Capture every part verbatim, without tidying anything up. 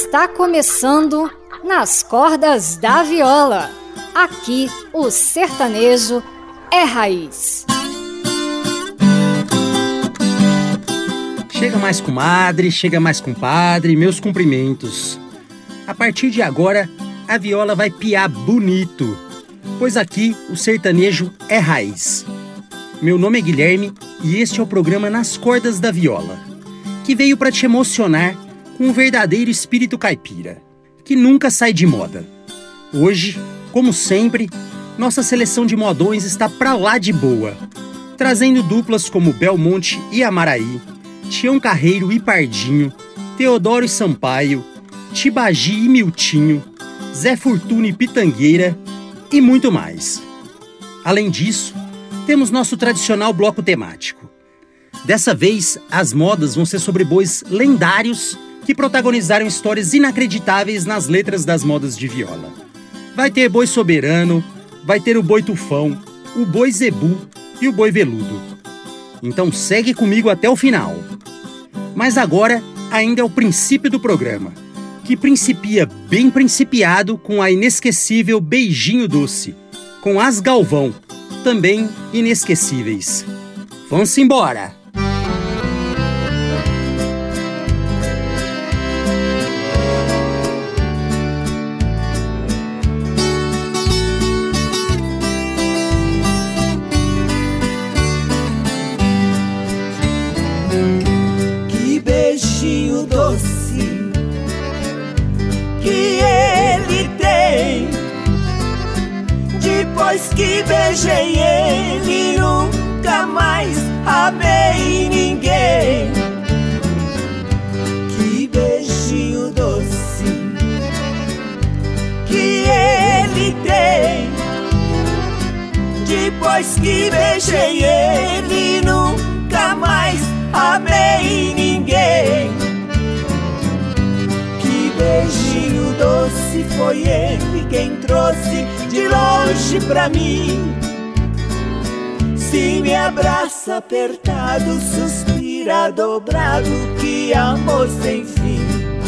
Está começando Nas Cordas da Viola. Aqui o sertanejo é raiz. Chega mais comadre, chega mais compadre, meus cumprimentos. A partir de agora, a viola vai piar bonito, pois aqui o sertanejo é raiz. Meu nome é Guilherme e este é o programa Nas Cordas da Viola, que veio para te emocionar com um verdadeiro espírito caipira, que nunca sai de moda. Hoje, como sempre, nossa seleção de modões está pra lá de boa, trazendo duplas como Belmonte e Amaraí, Tião Carreiro e Pardinho, Teodoro e Sampaio, Tibagi e Miltinho, Zé Fortuna e Pitangueira e muito mais. Além disso, temos nosso tradicional bloco temático. Dessa vez, as modas vão ser sobre bois lendários que protagonizaram histórias inacreditáveis nas letras das modas de viola. Vai ter boi soberano, vai ter o boi tufão, o boi zebu e o boi veludo. Então segue comigo até o final. Mas agora ainda é o princípio do programa, que principia bem principiado com a inesquecível Beijinho Doce, com As Galvão, também inesquecíveis. Vamos embora! Que beijinho doce que ele tem. Depois que beijei ele, nunca mais amei ninguém. Que beijinho doce que ele tem. Depois que beijei ele, nunca mais amei ninguém. Que beijinho doce foi ele quem trouxe de longe pra mim. Se me abraça apertado, suspira dobrado, que amor sem fim.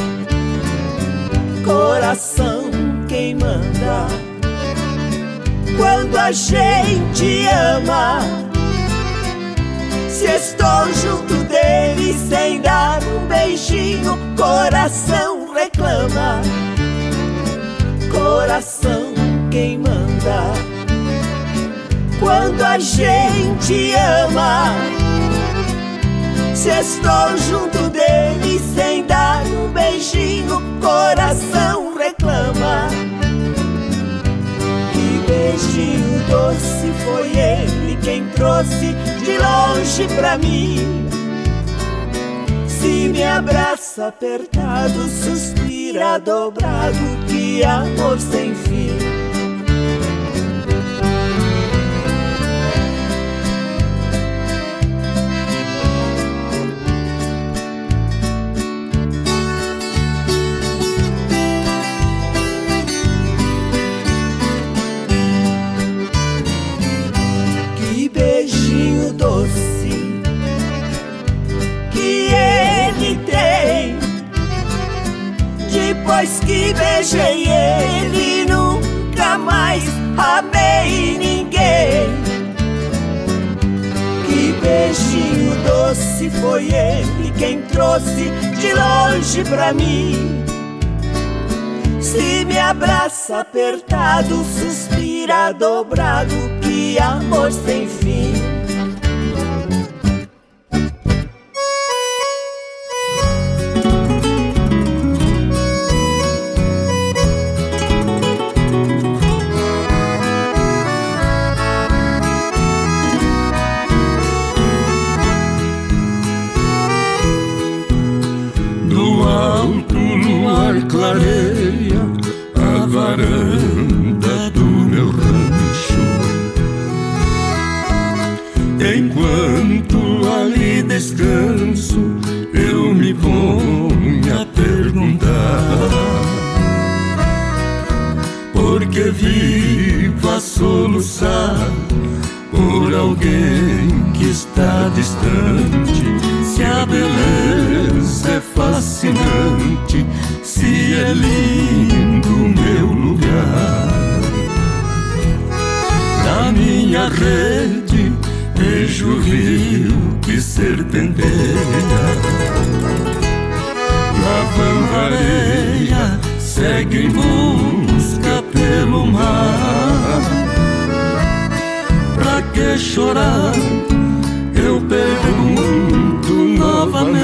Coração quem manda quando a gente ama. Se estou junto dele sem dar um beijinho, coração reclama. Coração quem manda quando a gente ama. Se estou junto dele sem dar um beijinho, coração reclama. Que beijinho doce foi ele quem trouxe de longe pra mim. Se me abraça apertado, suspira dobrado, que amor sem fim. Que beijinho doce que ele tem. Depois que beijei ele, nunca mais amei ninguém. Que beijinho doce foi ele quem trouxe de longe pra mim. Se me abraça apertado, suspira dobrado, que amor sem fim. Clareia a varanda do meu rancho. Enquanto ali descanso, eu me ponho a perguntar: por que vivo a soluçar por alguém que está distante? Se a beleza é fácil fascinante, se é lindo meu lugar. Na minha rede vejo o rio que serpenteia, lavando areia, segue em busca pelo mar. Pra que chorar? Eu pergunto novamente.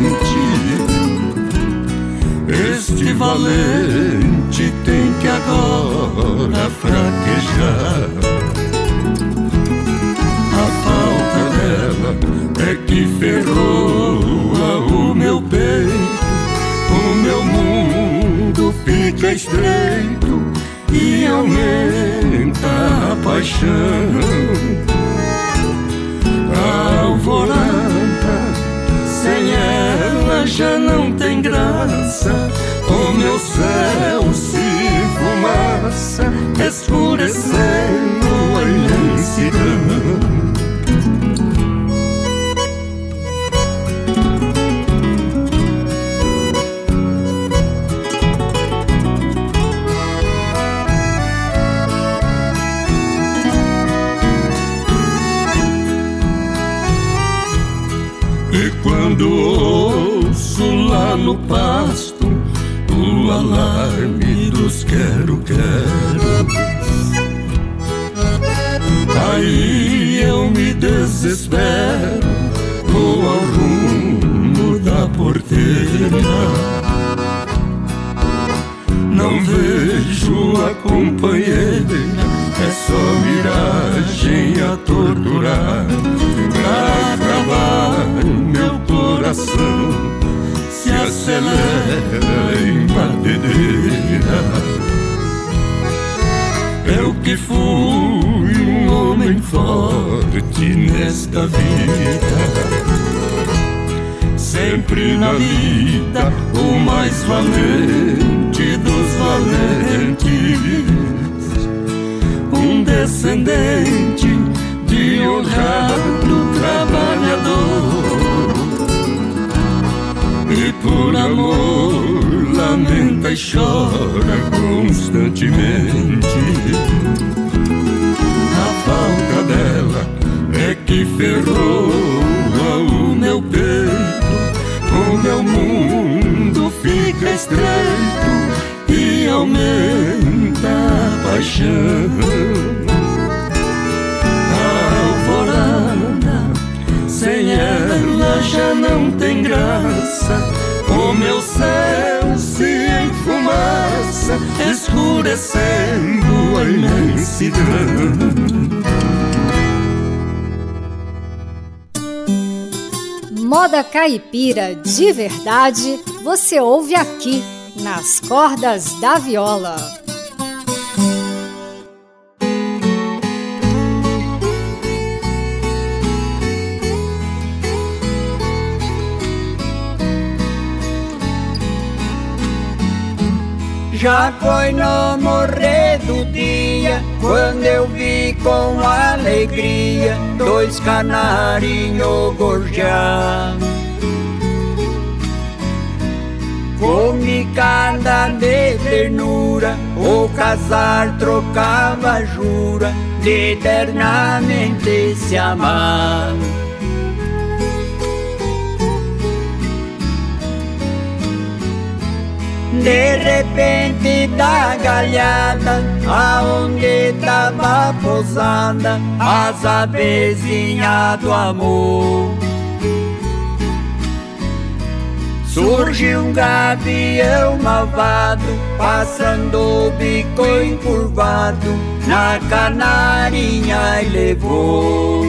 Este valente tem que agora fraquejar. A falta dela é que ferroa o meu peito. O meu mundo fica estreito e aumenta a paixão. A alvorada, sem ela já não tem graça. O meu céu se fumaça, escurecendo a imensidão. Quando ouço lá no pasto o alarme dos quero-queros, aí eu me desespero, vou ao rumo da porteira. Não vejo a companheira, é só miragem a torturar. Pra acabar meu coração se acelera em batedeira. Eu que fui um homem forte nesta vida, sempre na lida o mais valente dos valentes, um descendente de honrado trabalhador. E por amor lamenta e chora constantemente. A falta dela é que ferroa o meu peito. O meu mundo fica estreito e aumenta a paixão. Sem ela já não tem graça. O meu céu se enfumaça, escurecendo a imensidão. Moda caipira de verdade, você ouve aqui, nas cordas da viola. Já foi no morrer do dia, quando eu vi com alegria dois canarinhos gorjear. Fome cada de ternura, o casar trocava jura de eternamente se amar. De repente da galhada, aonde tava pousada as avezinhas do amor, surgiu um gavião malvado, passando o bico encurvado na canarinha e levou.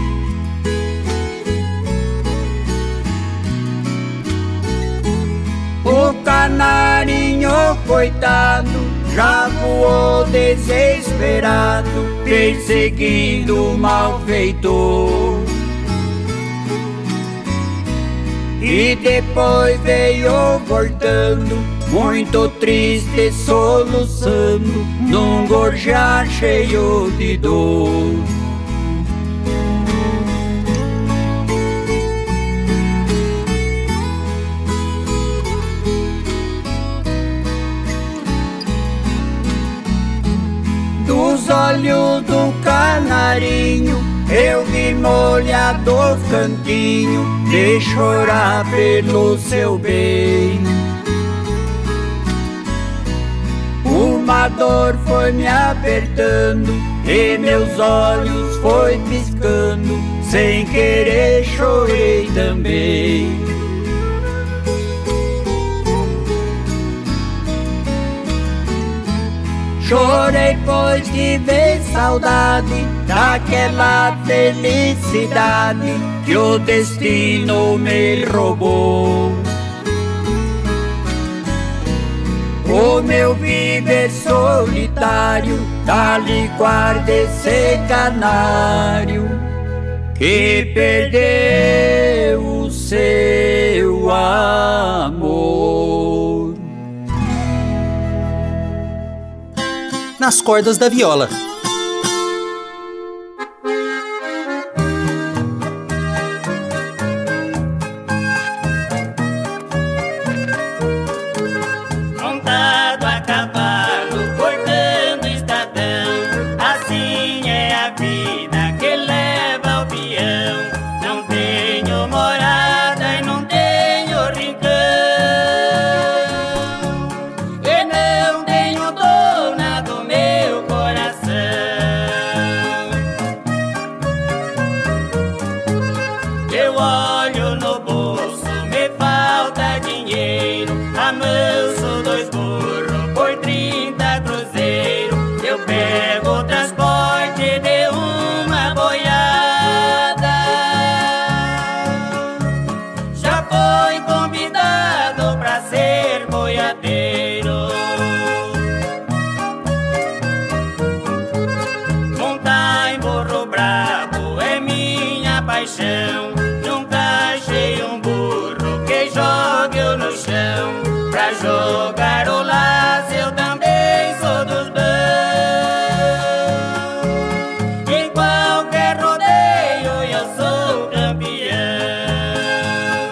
O canarinho coitado já voou desesperado, perseguindo o malfeitor. E depois veio voltando, muito triste, soluçando, num gorjear cheio de dor. canarinho, eu vi molhado os cantinhos de chorar pelo seu bem. Uma dor foi me apertando e meus olhos foi piscando, sem querer chorei também. Chorei pois tive saudade daquela felicidade que o destino me roubou. O meu viver solitário, dali guarda esse canário que perdeu o seu amor. Nas cordas da viola. Montado a cavalo, cortando estradão, assim é a vida que leva ao peão. Não tenho morada e não tenho rincão, e não tenho dona do meu coração. Eu olho no bolso, me falta dinheiro, amanso dois burros por trinta cruzeiro. Eu pego o transporte de uma boiada, já foi convidado pra ser boiadeiro. Montar em burro brabo é minha paixão, nunca achei um burro que jogue eu no chão. Pra jogar o laço eu também sou dos bons, em qualquer rodeio eu sou campeão.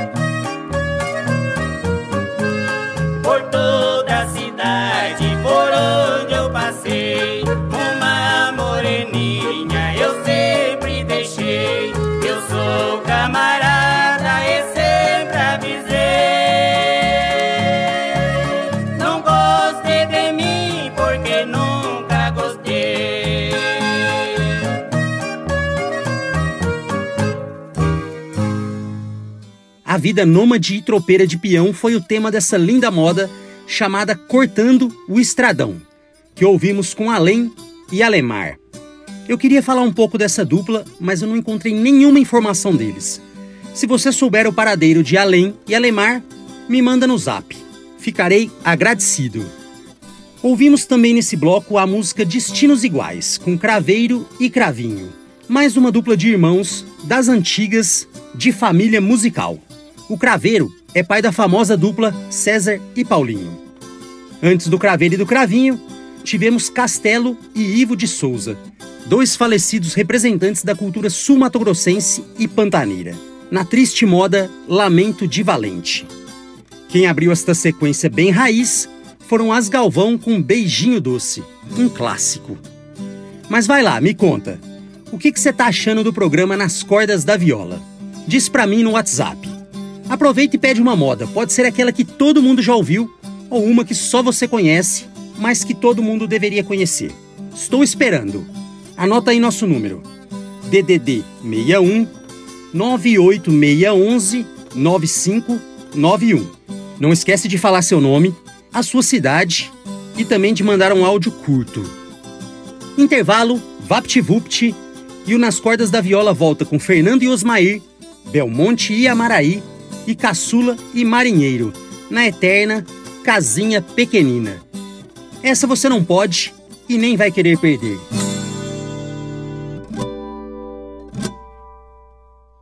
Por toda a cidade por onde eu passei, uma moreninha eu sempre deixei. Eu sou camarada e sempre avisei, não goste de mim porque nunca gostei. A vida nômade e tropeira de peão foi o tema dessa linda moda chamada Cortando o Estradão, que ouvimos com Além e Alemar. Eu queria falar um pouco dessa dupla, mas eu não encontrei nenhuma informação deles. Se você souber o paradeiro de Além e Alemar, me manda no zap. Ficarei agradecido. Ouvimos também nesse bloco a música Destinos Iguais, com Craveiro e Cravinho. Mais uma dupla de irmãos das antigas de família musical. O Craveiro é pai da famosa dupla César e Paulinho. Antes do Craveiro e do Cravinho, tivemos Castelo e Ivo de Souza, dois falecidos representantes da cultura sul-mato-grossense e pantaneira, na triste moda Lamento de Valente. Quem abriu esta sequência bem raiz foram as Galvão com Beijinho Doce, um clássico. Mas vai lá, me conta, o que você tá achando do programa Nas Cordas da Viola? Diz pra mim no WhatsApp. Aproveita e pede uma moda, pode ser aquela que todo mundo já ouviu, ou uma que só você conhece, mas que todo mundo deveria conhecer. Estou esperando. Anota aí nosso número. D D D seis um nove oito seis um um nove cinco nove um. Não esquece de falar seu nome, a sua cidade e também de mandar um áudio curto. Intervalo, VaptVupt, e o Nas Cordas da Viola volta com Fernando e Osmair, Belmonte e Amaraí, e Caçula e Marinheiro, na eterna Casinha Pequenina. Essa você não pode e nem vai querer perder.